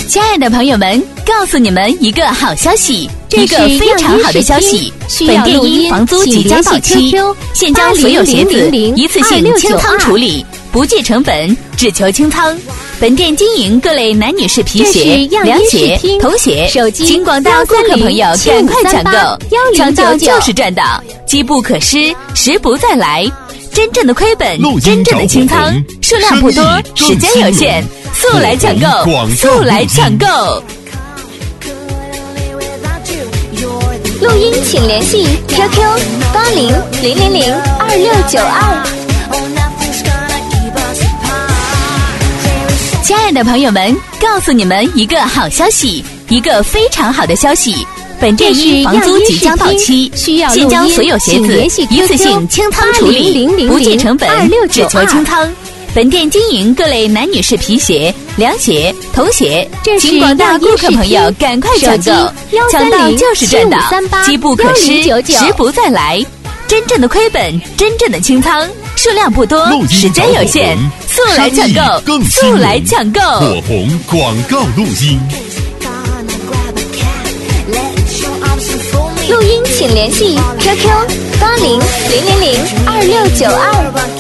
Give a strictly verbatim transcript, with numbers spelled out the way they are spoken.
亲爱的朋友们，告诉你们一个好消息，一个非常好的消息，本电音房租即将到期，现将所有鞋子一次性清仓处理，不计成本，只求清仓。本店经营各类男女士皮鞋、凉鞋、头鞋，请广大顾客朋友赶快抢购，抢到就是赚到，机不可失，时不再来。真正的亏本，真正的清仓，数量不多，时间有限，速来抢购，速来抢购。 录音请联系 Q Q 八零零零零二六九二。 亲爱的朋友们，告诉你们一个好消息，一个非常好的消息。本店因房租即将到期，现将所有鞋子一次性清仓处理，不计成本，只求清仓。本店经营各类男女士皮鞋、凉鞋、头鞋，请广大顾客朋友赶快抢购，抢到就是赚到，机不可失，时不再来。真正的亏本，真正的清仓，数量不多，时间有限，速来抢购，速来抢购。 火红广告录音。 录音请联系 Q Q 八零零零零二六九二。